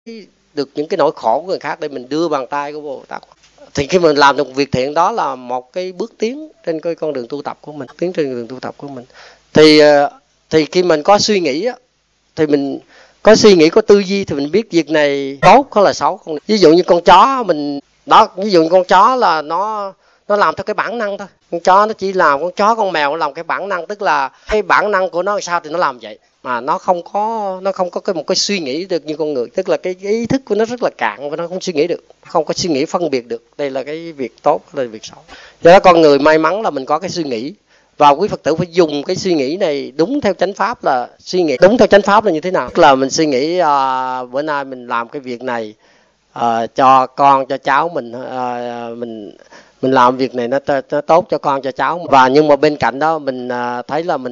được những cái nỗi khổ của người khác để mình đưa bàn tay của Bồ Tát. Thì khi mình làm được việc thiện đó là một cái bước tiến trên cái con đường tu tập của mình, tiến trên đường tu tập của mình. Thì khi mình có suy nghĩ á, thì mình có suy nghĩ, có tư duy thì mình biết việc này tốt hay là xấu. Ví dụ như con chó mình đó, ví dụ như con chó là nó làm theo cái bản năng thôi. Con chó nó chỉ làm, con chó con mèo nó làm cái bản năng, tức là cái bản năng của nó sao thì nó làm vậy, mà nó không có một cái suy nghĩ được như con người, tức là cái ý thức của nó rất là cạn và nó không suy nghĩ được, không có suy nghĩ phân biệt được đây là cái việc tốt hay là việc xấu. Do đó con người may mắn là mình có cái suy nghĩ, và quý Phật tử phải dùng cái suy nghĩ này đúng theo chánh pháp. Là suy nghĩ đúng theo chánh pháp là như thế nào? Tức là mình suy nghĩ bữa nay mình làm cái việc này cho con cho cháu mình, mình làm việc này nó tốt cho con cho cháu. Và nhưng mà bên cạnh đó mình thấy là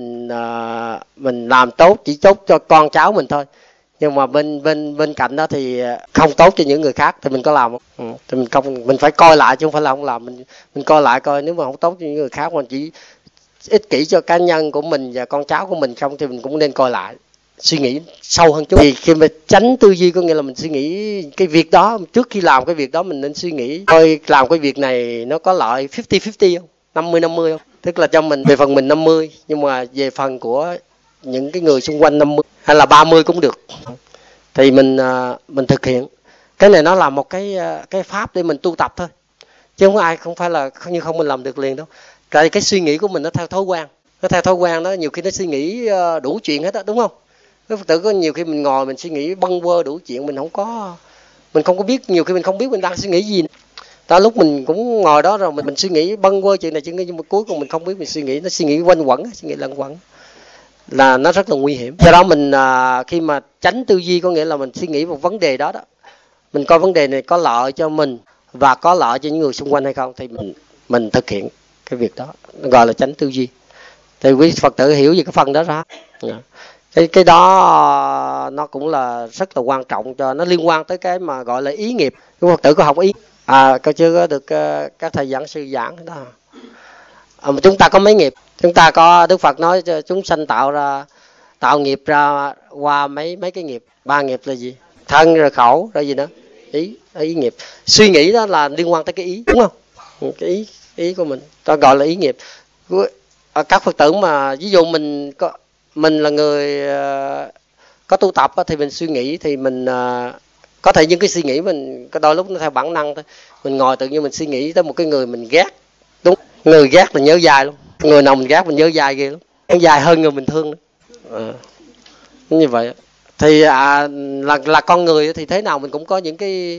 mình làm tốt, chỉ tốt cho con cháu mình thôi, nhưng mà bên cạnh đó thì không tốt cho những người khác, thì mình có làm không? Thì mình phải coi lại chứ không phải là không làm. Mình coi lại coi, nếu mà không tốt cho những người khác, mình chỉ ích kỷ cho cá nhân của mình và con cháu của mình không, thì mình cũng nên coi lại, suy nghĩ sâu hơn chút. Thì khi mà tránh tư duy có nghĩa là mình suy nghĩ cái việc đó, trước khi làm cái việc đó mình nên suy nghĩ coi làm cái việc này nó có lợi 50-50 không, 50-50 không. Tức là cho mình, về phần mình 50, nhưng mà về phần của những cái người xung quanh 50 hay là 30 cũng được. Thì mình thực hiện cái này, nó là một cái pháp để mình tu tập thôi, chứ không phải là như không mình làm được liền đâu. Tại cái suy nghĩ của mình nó theo thói quen, đó, nhiều khi nó suy nghĩ đủ chuyện hết đó, đúng không? Cái Phật tử có nhiều khi mình ngồi mình suy nghĩ bâng quơ đủ chuyện, mình không có biết, nhiều khi mình không biết mình đang suy nghĩ gì. Đó, lúc mình cũng ngồi đó rồi mình suy nghĩ bâng quơ chuyện này chuyện kia, nhưng mà cuối cùng mình không biết mình suy nghĩ, nó suy nghĩ quanh quẩn, suy nghĩ lẩn quẩn, là nó rất là nguy hiểm. Do đó mình khi mà tránh tư duy có nghĩa là mình suy nghĩ một vấn đề đó, mình coi vấn đề này có lợi cho mình và có lợi cho những người xung quanh hay không, thì mình thực hiện cái việc đó, nó gọi là tránh tư duy. Thì quý Phật tử hiểu về cái phần đó ra. Cái đó nó cũng là rất là quan trọng, cho nó liên quan tới cái mà gọi là ý nghiệp. Quý Phật tử có học ý có chưa có được các thầy giảng sư giảng đó. Chúng ta có mấy nghiệp? Chúng ta có, Đức Phật nói cho chúng sanh tạo nghiệp ra qua mấy cái nghiệp. 3 nghiệp là gì? Thân rồi khẩu rồi gì nữa? Ý nghiệp. Suy nghĩ đó là liên quan tới cái ý, đúng không? Cái ý của mình, ta gọi là ý nghiệp. Các Phật tử mà ví dụ mình là người có tu tập thì mình suy nghĩ, thì mình có thể những cái suy nghĩ mình có đôi lúc nó theo bản năng thôi. Mình ngồi tự nhiên mình suy nghĩ tới một cái người mình ghét, đúng, người ghét là nhớ dài luôn. Người nào mình ghét mình nhớ dài ghê lắm, nhớ dài hơn người mình thương nữa. Như vậy thì là con người thì thế nào mình cũng có những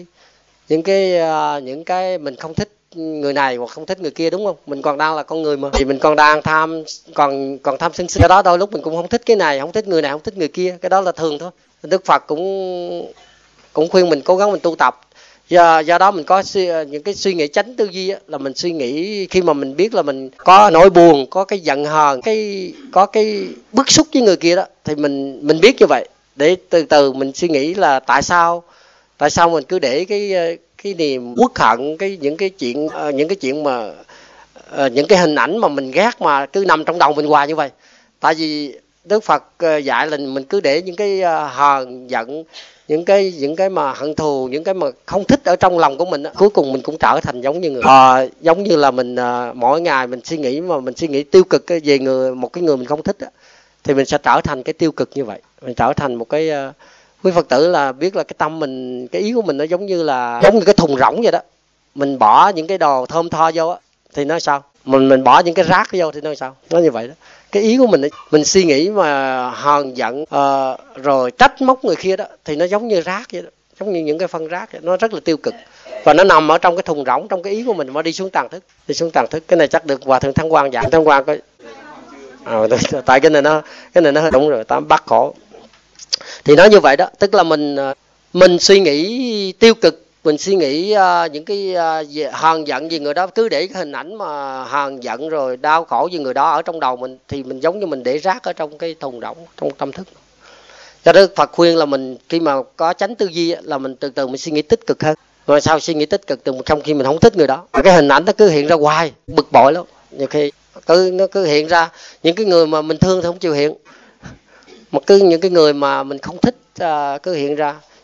cái mình không thích người này hoặc không thích người kia, đúng không? Mình còn đang là con người mà, thì mình còn đang còn tham sân si. Cái đó đôi lúc mình cũng không thích cái này, không thích người này, không thích người kia, cái đó là thường thôi. Đức Phật cũng khuyên mình cố gắng mình tu tập. Do đó mình có những cái suy nghĩ tránh tư duy là mình suy nghĩ khi mà mình biết là mình có nỗi buồn, có cái giận hờn, có cái bức xúc với người kia đó, thì mình biết như vậy để từ từ mình suy nghĩ là tại sao mình cứ để cái niềm uất hận, những cái chuyện mà những cái hình ảnh mà mình ghét mà cứ nằm trong đầu mình hoài như vậy. Tại vì Đức Phật dạy là mình cứ để những cái hờn giận, những cái mà hận thù, những cái mà không thích ở trong lòng của mình, cuối cùng mình cũng trở thành giống như người. Giống như là mình mỗi ngày mình suy nghĩ, mà mình suy nghĩ tiêu cực về một cái người mình không thích thì mình sẽ trở thành cái tiêu cực như vậy. Mình trở thành một cái quý Phật tử là biết là cái tâm mình, cái ý của mình nó giống như cái thùng rỗng vậy đó. Mình bỏ những cái đồ thơm tho vô thì nó sao? Mình bỏ những cái rác vô thì nó sao? Nó như vậy đó. Cái ý của mình suy nghĩ mà hờn giận rồi trách móc người kia đó, thì nó giống như rác vậy đó, giống như những cái phân rác vậy. Nó rất là tiêu cực và nó nằm ở trong cái thùng rỗng, trong cái ý của mình mà đi xuống tầng thức. Cái này chắc được Hòa Thượng Thắng Quang giảng. Thắng Quang coi tại cái này nó hơi đúng rồi, ta bắt khổ. Thì nói như vậy đó, tức là mình suy nghĩ tiêu cực, mình suy nghĩ những cái hờn giận vì người đó, cứ để cái hình ảnh mà hờn giận rồi đau khổ vì người đó ở trong đầu mình, thì mình giống như mình để rác ở trong cái thùng rỗng trong tâm thức. Cho nên Phật khuyên là mình khi mà có tránh tư duy là mình từ từ mình suy nghĩ tích cực hơn. Rồi sao suy nghĩ tích cực trong khi mình không thích người đó, cái hình ảnh nó cứ hiện ra hoài, bực bội lắm. Nhiều khi nó cứ hiện ra những cái người mà mình thương thì không chịu hiện, những cái người mà mình không thích cứ hiện ra.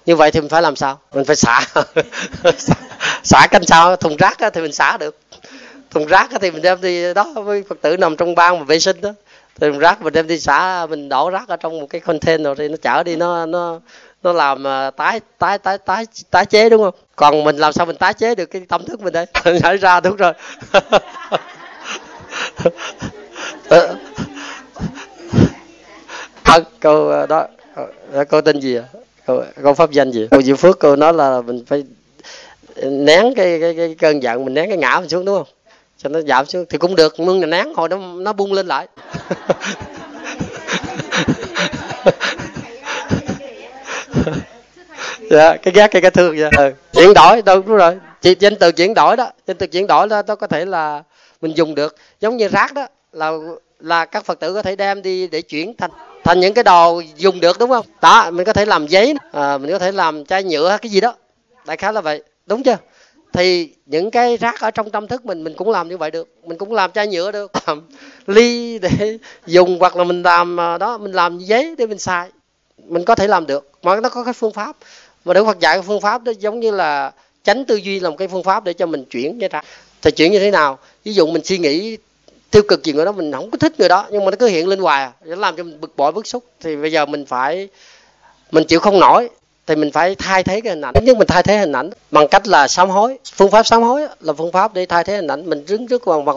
Như vậy thì mình phải làm sao? Mình phải xả. Xả canh sao? Thùng rác thì mình xả được. Thùng rác thì mình đem đi đó, với Phật tử nằm trong ban mà vệ sinh đó, thì thùng rác mình đem đi xả, mình đổ rác ở trong một cái container thì nó chở đi, nó làm tái chế, đúng không? Còn mình làm sao mình tái chế được cái tâm thức mình đây? Nhảy ra, đúng rồi. Câu đó, câu tên gì à? Câu pháp danh gì? Cô Diệu Phước cô nói là mình phải nén cái cơn giận, mình nén cái ngã mình xuống, đúng không? Cho nó giảm xuống thì cũng được, nhưng mà nén hồi nó bung lên lại. Dạ, cái ghét cái thương vậy. Chuyển đổi đâu, đúng rồi. Danh từ chuyển đổi đó, danh từ chuyển đổi đó, nó có thể là mình dùng được, giống như rác đó, là các Phật tử có thể đem đi để chuyển thành những cái đồ dùng được, đúng không? Đó, mình có thể làm giấy, mình có thể làm chai nhựa cái gì đó, đại khái là vậy, đúng chưa? Thì những cái rác ở trong tâm thức mình cũng làm như vậy được, mình cũng làm chai nhựa được, làm ly để dùng, hoặc là mình làm đó, mình làm giấy để mình xài, mình có thể làm được, mà nó có cái phương pháp. Mà Đức Phật dạy cái phương pháp đó giống như là tránh tư duy là một cái phương pháp để cho mình chuyển cái ra. Thì chuyển như thế nào? Ví dụ mình suy nghĩ tiêu cực gì người đó, mình không có thích người đó, nhưng mà nó cứ hiện lên hoài, nó làm cho mình bực bội bức xúc, thì bây giờ mình chịu không nổi, thì mình phải thay thế cái hình ảnh. Thứ nhất mình thay thế hình ảnh bằng cách là sám hối. Phương pháp sám hối là phương pháp để thay thế hình ảnh. Mình đứng trước mặt